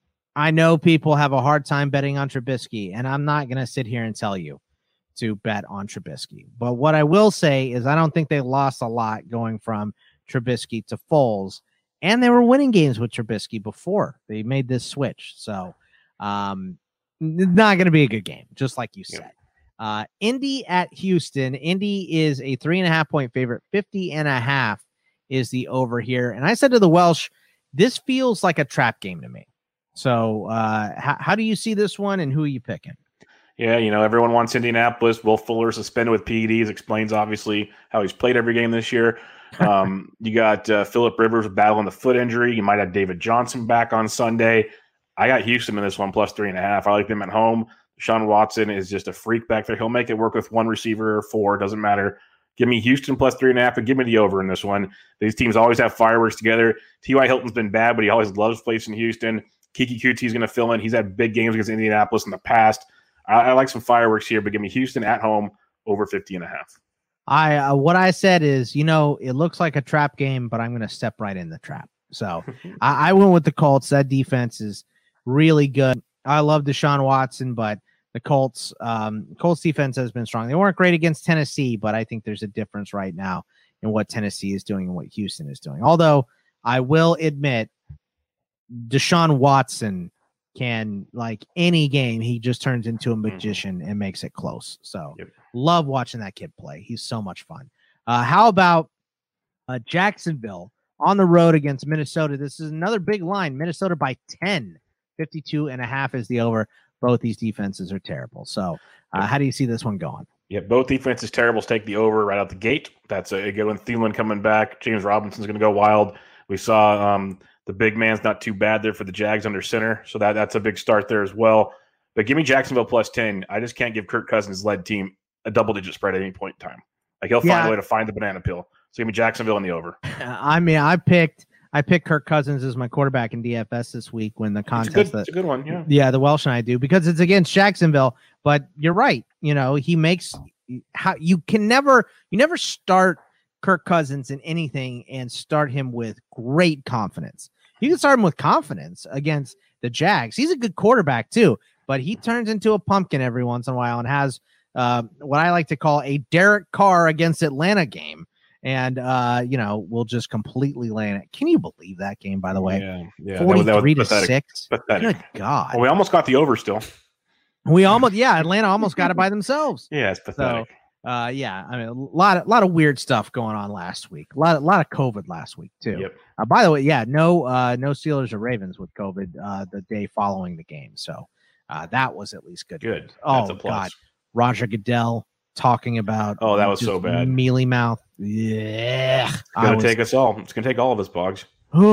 [SPEAKER 6] I know people have a hard time betting on Trubisky, and I'm not going to sit here and tell you to bet on Trubisky. But what I will say is I don't think they lost a lot going from Trubisky to Foles, and they were winning games with Trubisky before they made this switch. So um, not going to be a good game, just like you said. Yeah. Uh, Indy at Houston. Indy is a three and a half point favorite. fifty and a half is the over here. And I said to the Welsh, this feels like a trap game to me. So uh, h- how do you see this one, and who are you picking?
[SPEAKER 7] Yeah, you know, everyone wants Indianapolis. Will Fuller suspended with P E Ds explains obviously how he's played every game this year. Um, you got uh, Phillip Rivers battling the foot injury. You might have David Johnson back on Sunday. I got Houston in this one plus three and a half. I like them at home. Deshaun Watson is just a freak back there. He'll make it work with one receiver or four. Doesn't matter. Give me Houston plus three and a half and give me the over in this one. These teams always have fireworks together. T Y. Hilton's been bad, but he always loves placing Houston. Kiki Kuti is going to fill in. He's had big games against Indianapolis in the past. I, I like some fireworks here, but give me Houston at home over fifty and a half.
[SPEAKER 6] I uh, what I said is, you know, it looks like a trap game, but I'm going to step right in the trap. So I, I went with the Colts. That defense is really good. I love Deshaun Watson, but the Colts, um, Colts defense has been strong. They weren't great against Tennessee, but I think there's a difference right now in what Tennessee is doing and what Houston is doing. Although I will admit, Deshaun Watson can, like any game, he just turns into a magician and makes it close. So yep. Love watching that kid play. He's so much fun. Uh, how about uh, Jacksonville on the road against Minnesota? This is another big line. Minnesota by ten. fifty-two and a half is the over. Both these defenses are terrible. So uh, how do you see this one going?
[SPEAKER 7] Yeah, both defenses terrible. Take the over right out the gate. That's a good one. Thielen coming back. James Robinson's going to go wild. We saw um, the big man's not too bad there for the Jags under center. So that that's a big start there as well. But give me Jacksonville plus ten. I just can't give Kirk Cousins' led team a double-digit spread at any point in time. Like he'll find yeah. a way to find the banana peel. So give me Jacksonville in the over.
[SPEAKER 6] I mean, I picked I picked Kirk Cousins as my quarterback in D F S this week when the contest.
[SPEAKER 7] It's a good,
[SPEAKER 6] that,
[SPEAKER 7] it's a good one, yeah.
[SPEAKER 6] Yeah, the Welsh and I do because it's against Jacksonville. But you're right. You know, he makes how you can never you never start Kirk Cousins in anything and start him with great confidence. You can start him with confidence against the Jags. He's a good quarterback too, but he turns into a pumpkin every once in a while and has uh, what I like to call a Derek Carr against Atlanta game. And, uh, you know, we'll just completely land it. Can you believe that game, by the way?
[SPEAKER 7] Yeah, yeah.
[SPEAKER 6] forty-three
[SPEAKER 7] that was, that was
[SPEAKER 6] to six.
[SPEAKER 7] Pathetic.
[SPEAKER 6] Good God.
[SPEAKER 7] Well, we almost got the over still.
[SPEAKER 6] We almost, yeah, Atlanta almost got it by themselves.
[SPEAKER 7] Yeah, it's pathetic.
[SPEAKER 6] So, uh, yeah, I mean, a lot of, lot of weird stuff going on last week. A lot, a lot of COVID last week, too.
[SPEAKER 7] Yep.
[SPEAKER 6] Uh, by the way, yeah, no, uh, no Steelers or Ravens with COVID uh, the day following the game. So uh, that was at least good.
[SPEAKER 7] Good.
[SPEAKER 6] News. Oh,
[SPEAKER 7] That's a plus.
[SPEAKER 6] God. Roger Goodell talking about
[SPEAKER 7] oh that was so bad
[SPEAKER 6] mealy mouth. Yeah,
[SPEAKER 7] it's gonna was, take us all. It's gonna take all of us, Boggs.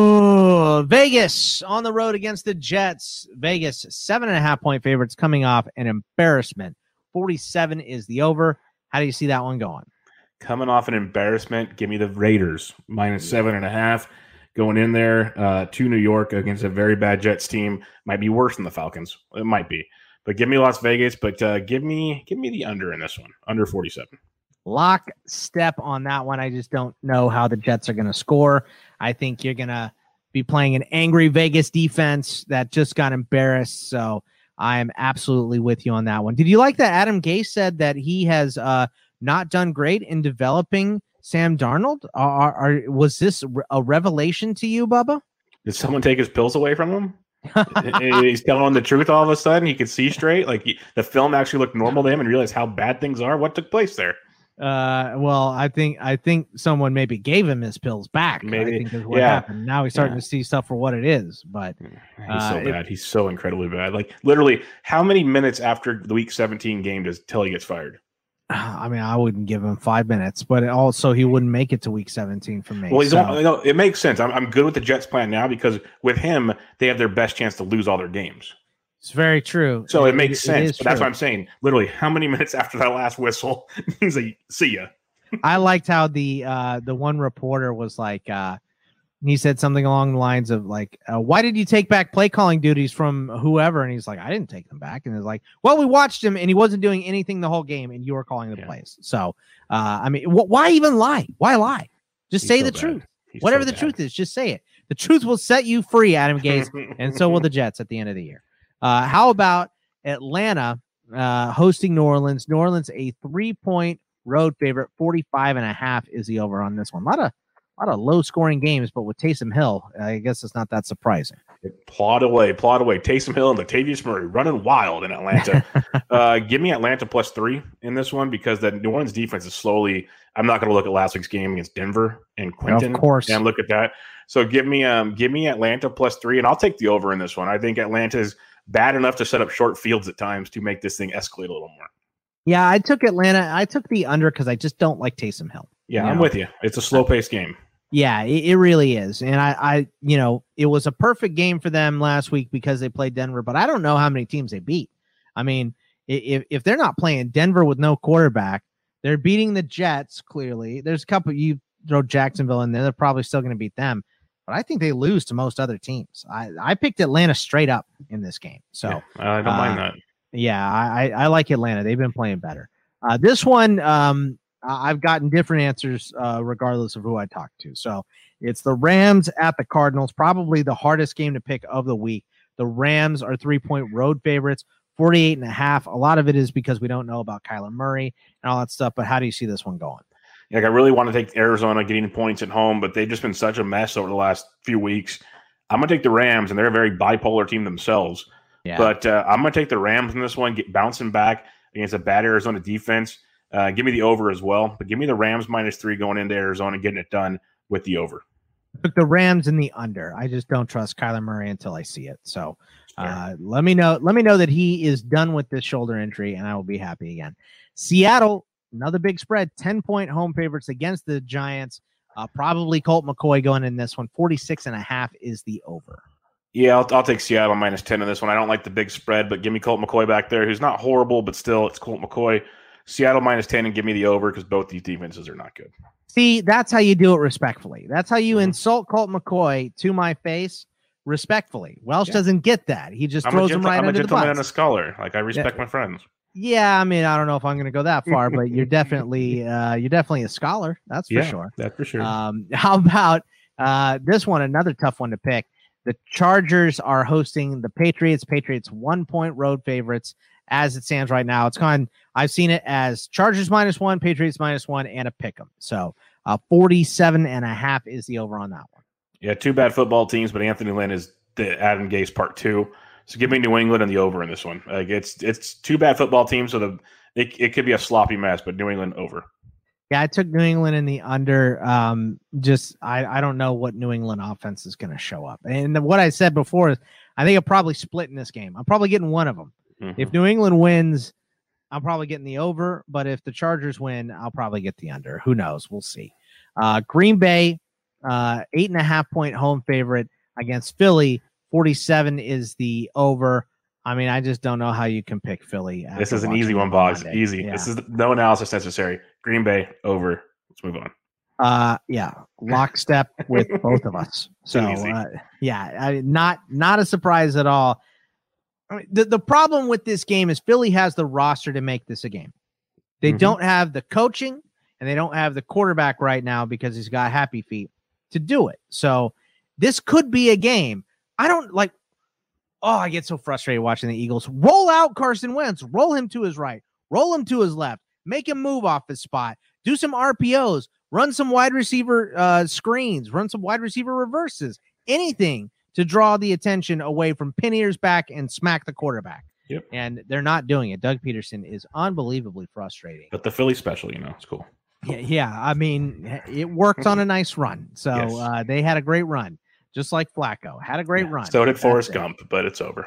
[SPEAKER 6] Oh, Vegas on the road against the Jets. Vegas seven and a half point favorites coming off an embarrassment. forty-seven is the over. How do you see that one going?
[SPEAKER 7] Coming off an embarrassment, give me the Raiders minus seven and a half going in there uh, to New York against a very bad Jets team. Might be worse than the Falcons. It might be. But give me Las Vegas, but uh, give me give me the under in this one, under forty-seven.
[SPEAKER 6] Lock step on that one. I just don't know how the Jets are going to score. I think you're going to be playing an angry Vegas defense that just got embarrassed. So I am absolutely with you on that one. Did you like that Adam Gase said that he has uh, not done great in developing Sam Darnold? Are, are, was this a revelation to you, Bubba?
[SPEAKER 7] Did someone take his pills away from him? He's telling the truth all of a sudden. He could see straight. Like he, the film actually looked normal to him and realized how bad things are. What took place there?
[SPEAKER 6] Uh, well, I think I think someone maybe gave him his pills back.
[SPEAKER 7] Maybe.
[SPEAKER 6] I think is what
[SPEAKER 7] Yeah.
[SPEAKER 6] happened. Now he's starting
[SPEAKER 7] Yeah.
[SPEAKER 6] to see stuff for what it is. But
[SPEAKER 7] He's
[SPEAKER 6] uh,
[SPEAKER 7] so
[SPEAKER 6] it-
[SPEAKER 7] bad. He's so incredibly bad. Like literally, how many minutes after the week seventeen game does till he gets fired?
[SPEAKER 6] I mean, I wouldn't give him five minutes, but also he wouldn't make it to week seventeen for me.
[SPEAKER 7] Well, he's
[SPEAKER 6] so-
[SPEAKER 7] on, no, it makes sense. I'm, I'm good with the Jets plan now because with him, they have their best chance to lose all their games.
[SPEAKER 6] It's very true.
[SPEAKER 7] So it, makes sense.
[SPEAKER 6] is
[SPEAKER 7] But that's
[SPEAKER 6] true.
[SPEAKER 7] what I'm saying. Literally, how many minutes after that last whistle? He's like, see ya.
[SPEAKER 6] I liked how the uh, the one reporter was like, uh, he said something along the lines of like, uh, "Why did you take back play calling duties from whoever?" And he's like, "I didn't take them back." And it's like, "Well, we watched him, and he wasn't doing anything the whole game, and you were calling the plays." So, uh, I mean, wh- why even lie? Why lie? Just
[SPEAKER 7] He's
[SPEAKER 6] say
[SPEAKER 7] so
[SPEAKER 6] the
[SPEAKER 7] bad.
[SPEAKER 6] truth.
[SPEAKER 7] He's
[SPEAKER 6] Whatever
[SPEAKER 7] so
[SPEAKER 6] the
[SPEAKER 7] bad.
[SPEAKER 6] truth is, just say it. The truth will set you free, Adam Gase, and so will the Jets at the end of the year. Uh, how about Atlanta uh, hosting New Orleans? New Orleans, a three-point road favorite, forty-five and a half is the over on this one. A lot of, a lot of low-scoring games, but with Taysom Hill, I guess it's not that surprising.
[SPEAKER 7] Plot away, plot away. Taysom Hill and Latavius Murray running wild in Atlanta. uh, give me Atlanta plus three in this one because the New Orleans defense is slowly. I'm not going to look at last week's game against Denver and Quinton.
[SPEAKER 6] Of course.
[SPEAKER 7] and look at that. So give me, um, give me Atlanta plus three, and I'll take the over in this one. I think Atlanta is bad enough to set up short fields at times to make this thing escalate a little more.
[SPEAKER 6] Yeah, I took Atlanta. I took the under because I just don't like Taysom Hill.
[SPEAKER 7] Yeah,
[SPEAKER 6] You
[SPEAKER 7] I'm
[SPEAKER 6] know?
[SPEAKER 7] with you. It's a slow paced game.
[SPEAKER 6] Yeah, it, it really is. And I, I, you know, it was a perfect game for them last week because they played Denver, but I don't know how many teams they beat. I mean, i- if, if they're not playing Denver with no quarterback, they're beating the Jets, clearly. There's a couple, you throw Jacksonville in there, they're probably still going to beat them. But I think they lose to most other teams. I, I picked Atlanta straight up in this game. So
[SPEAKER 7] Yeah, I don't mind
[SPEAKER 6] uh,
[SPEAKER 7] that.
[SPEAKER 6] Yeah, I, I I like Atlanta. They've been playing better. Uh, this one, um, I- I've gotten different answers uh, regardless of who I talk to. So it's the Rams at the Cardinals, probably the hardest game to pick of the week. The Rams are three-point road favorites, forty-eight and a half. A lot of it is because we don't know about Kyler Murray and all that stuff. But how do you see this one going?
[SPEAKER 7] Like I really want to take Arizona getting points at home, but they've just been such a mess over the last few weeks. I'm gonna take the Rams, and they're a very bipolar team themselves.
[SPEAKER 6] Yeah.
[SPEAKER 7] But uh, I'm gonna take the Rams in this one, get bouncing back against a bad Arizona defense. Uh, give me the over as well, but give me the Rams minus three going into Arizona, getting it done with the over.
[SPEAKER 6] Took the Rams in the under. I just don't trust Kyler Murray until I see it. So uh, let me know. Let me know that he is done with this shoulder injury, and I will be happy again. Seattle, another big spread, ten-point home favorites against the Giants. Uh, probably Colt McCoy going in this one. forty-six and a half is the over.
[SPEAKER 7] Yeah, I'll, I'll take Seattle minus ten in this one. I don't like the big spread, but give me Colt McCoy back there, who's not horrible, but still, it's Colt McCoy. Seattle minus ten and give me the over because both these defenses are not good.
[SPEAKER 6] See, that's how you do it respectfully. That's how you insult Colt McCoy to my face respectfully. Welsh
[SPEAKER 7] Yeah.
[SPEAKER 6] doesn't get that. He just
[SPEAKER 7] I'm
[SPEAKER 6] throws
[SPEAKER 7] a,
[SPEAKER 6] him
[SPEAKER 7] gentle,
[SPEAKER 6] right
[SPEAKER 7] I'm a
[SPEAKER 6] under the
[SPEAKER 7] gentleman
[SPEAKER 6] bus.
[SPEAKER 7] and a scholar. Like I respect my friends.
[SPEAKER 6] Yeah, I mean, I don't know if I'm going to go that far, but you're definitely uh, you're definitely a scholar. That's for
[SPEAKER 7] Yeah,
[SPEAKER 6] sure.
[SPEAKER 7] that's for sure.
[SPEAKER 6] Um, how about uh, this one? Another tough one to pick. The Chargers are hosting the Patriots. Patriots one point road favorites as it stands right now. It's gone. I've seen it as Chargers minus one, Patriots minus one, and a pick 'em. So uh, forty-seven and a half is the over on that one.
[SPEAKER 7] Yeah, two bad football teams, but Anthony Lynn is the Adam Gase part two. So give me New England and the over in this one. Like it's it's two bad football teams, so the it, it could be a sloppy mess, but New England over.
[SPEAKER 6] Yeah, I took New England in the under. Um, just I, I don't know what New England offense is going to show up. And what I said before is I think I'll probably split in this game. I'm probably getting one of them.
[SPEAKER 7] Mhm.
[SPEAKER 6] If New England wins, I'm probably getting the over. But if the Chargers win, I'll probably get the under. Who knows? We'll see. Uh, Green Bay, uh, eight and a half point home favorite against Philly. forty-seven is the over. I mean, I just don't know how you can pick Philly.
[SPEAKER 7] This
[SPEAKER 6] after
[SPEAKER 7] is an
[SPEAKER 6] watching
[SPEAKER 7] easy one,
[SPEAKER 6] them on
[SPEAKER 7] boss.
[SPEAKER 6] Monday.
[SPEAKER 7] Easy.
[SPEAKER 6] Yeah.
[SPEAKER 7] This is no analysis necessary. Green Bay over. Let's move on.
[SPEAKER 6] Uh, yeah, lockstep with both of us. So,
[SPEAKER 7] easy.
[SPEAKER 6] uh, yeah, I, not not a surprise at all. I mean, the the problem with this game is Philly has the roster to make this a game. They
[SPEAKER 7] Mhm.
[SPEAKER 6] don't have the coaching and they don't have the quarterback right now because he's got happy feet to do it. So, this could be a game. I don't like. Oh, I get so frustrated watching the Eagles roll out Carson Wentz, roll him to his right, roll him to his left, make him move off his spot, do some R P Os, run some wide receiver uh, screens, run some wide receiver reverses, anything to draw the attention away from pin ears back and smack the quarterback.
[SPEAKER 7] Yep.
[SPEAKER 6] And they're not doing it. Doug Peterson is unbelievably frustrating.
[SPEAKER 7] But the Philly special, you know, it's cool.
[SPEAKER 6] Yeah, yeah. I mean, it worked on a nice run. So
[SPEAKER 7] Yes.
[SPEAKER 6] uh, they had a great run, just like Flacco had a great
[SPEAKER 7] Yeah,
[SPEAKER 6] run.
[SPEAKER 7] So did
[SPEAKER 6] That's
[SPEAKER 7] Forrest
[SPEAKER 6] it.
[SPEAKER 7] Gump, but it's over.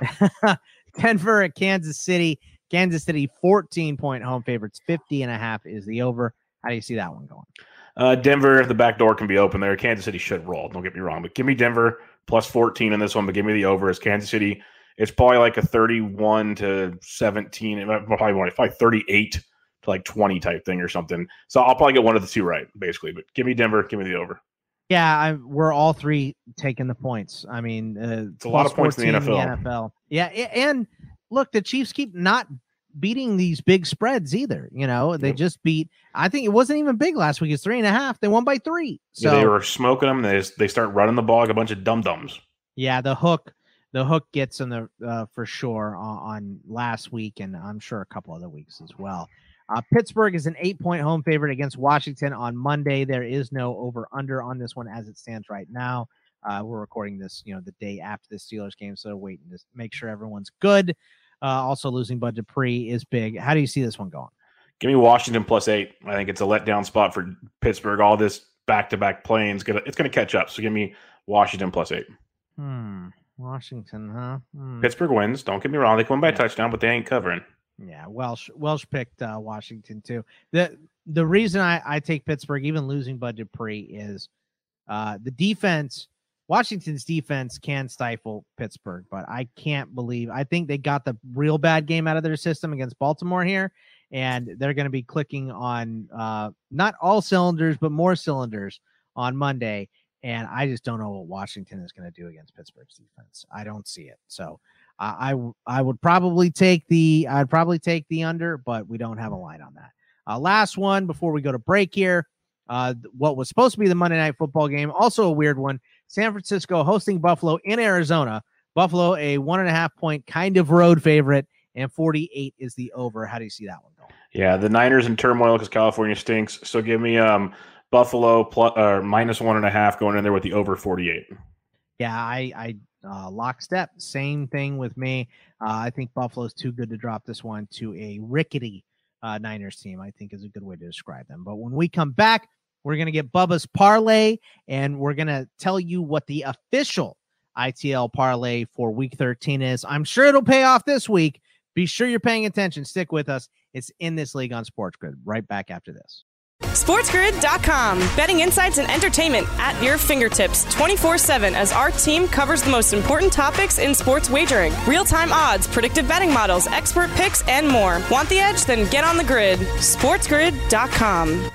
[SPEAKER 6] Denver at Kansas City. Kansas City fourteen point home favorites. fifty and a half is the over. How do you see that one going?
[SPEAKER 7] Uh, Denver, the back door can be open there. Kansas City should roll. Don't get me wrong, but give me Denver plus fourteen in this one. But give me the over as Kansas City. It's probably like a thirty-one to seventeen, it might- probably more, probably thirty-eight to like twenty type thing or something. So I'll probably get one of the two right, basically. But give me Denver, give me the over.
[SPEAKER 6] Yeah, I, we're all three taking the points. I mean, uh,
[SPEAKER 7] It's a lot of points in the
[SPEAKER 6] fourteen
[SPEAKER 7] N F L.
[SPEAKER 6] N F L. Yeah, a- and look, the Chiefs keep not beating these big spreads either. You know, they
[SPEAKER 7] Yep.
[SPEAKER 6] just beat. I think it wasn't even big last week. It's three and a half. They won by three. So
[SPEAKER 7] Yeah, they were smoking them. They they start running the ball like a bunch of dum dums.
[SPEAKER 6] yeah, the hook, the hook gets them the uh, for sure on, on last week, and I'm sure a couple other weeks as well. Uh, Pittsburgh is an eight-point home favorite against Washington on Monday. There is no over/under on this one as it stands right now. Uh, we're recording this, you know, the day after the Steelers game, so waiting to make sure everyone's good. Uh, also, losing Bud Dupree is big. How do you see this one going?
[SPEAKER 7] Give me Washington plus eight. I think it's a letdown spot for Pittsburgh. All this back-to-back playing is gonna it's gonna catch up. So give me Washington plus eight.
[SPEAKER 6] Hmm. Washington, huh? Hmm.
[SPEAKER 7] Pittsburgh wins. Don't get me wrong; they can win by a
[SPEAKER 6] Yeah.
[SPEAKER 7] touchdown, but they ain't covering.
[SPEAKER 6] Yeah, Welsh Welsh picked uh, Washington too. The the reason I, I take Pittsburgh, even losing Bud Dupree, is uh, the defense. Washington's defense can stifle Pittsburgh, but I can't believe. I think they got the real bad game out of their system against Baltimore here, and they're going to be clicking on uh, not all cylinders, but more cylinders on Monday. And I just don't know what Washington is going to do against Pittsburgh's defense. I don't see it. So uh, I I would probably take the I'd probably take the under, but we don't have a line on that. Uh, last one before we go to break here. Uh, what was supposed to be the Monday Night Football game, also a weird one. San Francisco hosting Buffalo in Arizona. Buffalo a one and a half point kind of road favorite, and forty-eight is the over. How do you see that one going?
[SPEAKER 7] Yeah, the Niners in turmoil because California stinks. So give me um Buffalo plus uh, minus one and a half going in there with the over forty-eight.
[SPEAKER 6] Yeah, I, I uh, lockstep. Same thing with me. Uh, I think Buffalo's too good to drop this one to a rickety uh, Niners team, I think is a good way to describe them. But when we come back, we're going to get Bubba's parlay, and we're going to tell you what the official I T L parlay for week thirteen is. I'm sure it'll pay off this week. Be sure you're paying attention. Stick with us. It's In This League on Sports Grid. Right back after this.
[SPEAKER 2] SportsGrid dot com. Betting insights and entertainment at your fingertips twenty-four seven as our team covers the most important topics in sports wagering. Real-time odds, predictive betting models, expert picks, and more. Want the edge? Then get on the grid. SportsGrid dot com.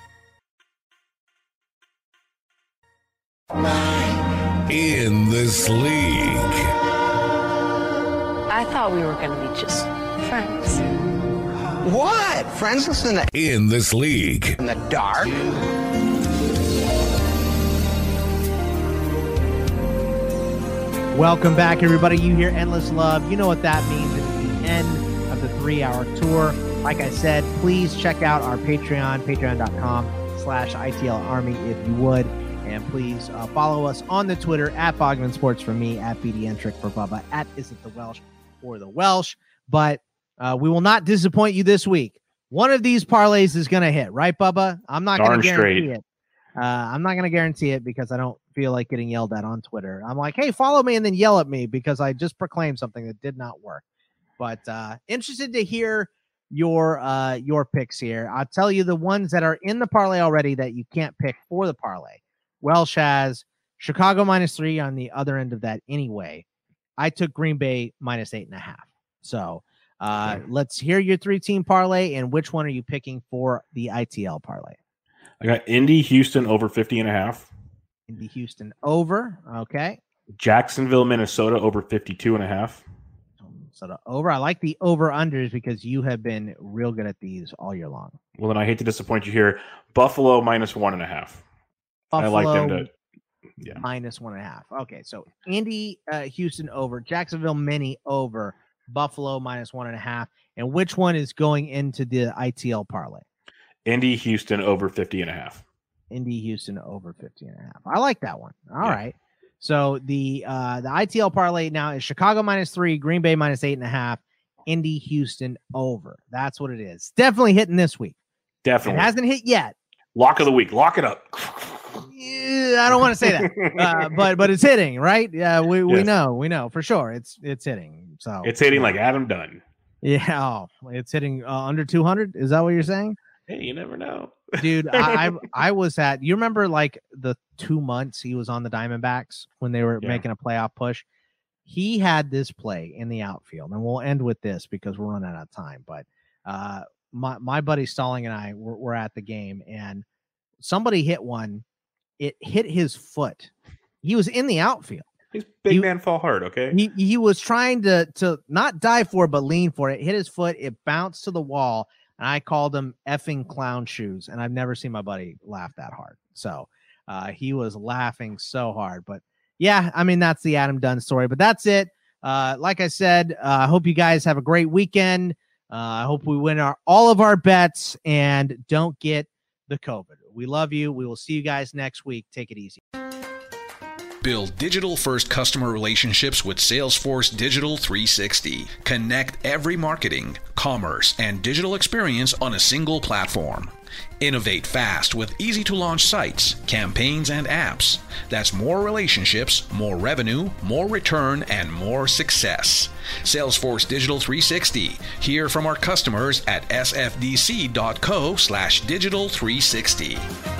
[SPEAKER 4] In This League.
[SPEAKER 15] I thought we were going to be just friends.
[SPEAKER 4] What? Friends listen to In This League. In the dark.
[SPEAKER 6] Welcome back, everybody. You hear Endless Love. You know what that means. It's the end of the three-hour tour. Like I said, please check out our Patreon, patreon dot com slash I T L Army if you would. And please uh, follow us on the Twitter at Bogman Sports for me, at B D Entrick for Bubba, at Is It The Welsh for the Welsh. But uh, we will not disappoint you this week. One of these parlays is going to hit, right, Bubba? I'm not going to guarantee
[SPEAKER 7] straight.
[SPEAKER 6] it. Uh, I'm not going to guarantee it because I don't feel like getting yelled at on Twitter. I'm like, hey, follow me and then yell at me because I just proclaimed something that did not work. But uh, interested to hear your uh, your picks here. I'll tell you the ones that are in the parlay already that you can't pick for the parlay. Welsh has Chicago minus three on the other end of that anyway. I took Green Bay minus eight and a half. So uh, okay. Let's hear your three-team parlay and which one are you picking for the I T L parlay?
[SPEAKER 7] I got Indy, Houston over fifty and a half.
[SPEAKER 6] Indy, Houston over. Okay.
[SPEAKER 7] Jacksonville, Minnesota over fifty-two and a half.
[SPEAKER 6] Minnesota over. I like the over-unders because you have been real good at these all year long.
[SPEAKER 7] Well, then I hate to disappoint you here. Buffalo minus one and a half.
[SPEAKER 6] Buffalo,
[SPEAKER 7] I like them to yeah.
[SPEAKER 6] minus one and a half. Okay, so Indy, uh, Houston over, Jacksonville, Mini over, Buffalo minus one and a half. And which one is going into the I T L parlay?
[SPEAKER 7] Indy, Houston over fifty and a half.
[SPEAKER 6] Indy, Houston over fifty and a half. I like that one. All
[SPEAKER 7] yeah.
[SPEAKER 6] right. So the uh, the I T L parlay now is Chicago minus three, Green Bay minus eight and a half, Indy Houston over. That's what it is. Definitely hitting this week.
[SPEAKER 7] Definitely.
[SPEAKER 6] It hasn't hit yet.
[SPEAKER 7] Lock of the week. Lock it up.
[SPEAKER 6] Yeah, I don't want to say that, uh, but but it's hitting, right? Yeah, we,
[SPEAKER 7] Yes.
[SPEAKER 6] we know, we know for sure. It's it's hitting. So
[SPEAKER 7] It's hitting like Adam Dunn.
[SPEAKER 6] yeah, oh, it's hitting uh, under two hundred. Is that what you're saying?
[SPEAKER 7] Hey, you never know.
[SPEAKER 6] Dude, I, I I was at, you remember like the two months he was on the Diamondbacks when they were
[SPEAKER 7] Yeah.
[SPEAKER 6] making a playoff push? He had this play in the outfield, and we'll end with this because we're running out of time. But uh, my my buddy Stalling and I were, were at the game, and somebody hit one. It hit his foot. He was in the outfield.
[SPEAKER 7] These big
[SPEAKER 6] He-
[SPEAKER 7] man fall hard, okay?
[SPEAKER 6] He he was trying to to not dive for it, but lean for it. Hit his foot. It bounced to the wall, and I called him effing clown shoes. And I've never seen my buddy laugh that hard. So uh, he was laughing so hard. But yeah, I mean that's the Adam Dunn story. But that's it. Uh, like I said, uh, I hope you guys have a great weekend. Uh, I hope we win our all of our bets and don't get the COVID. We love you. We will see you guys next week. Take it easy.
[SPEAKER 16] Build digital-first customer relationships with Salesforce Digital three sixty. Connect every marketing, commerce, and digital experience on a single platform. Innovate fast with easy-to-launch sites, campaigns, and apps. That's more relationships, more revenue, more return, and more success. Salesforce Digital three sixty. Hear from our customers at sfdc.co slash digital360.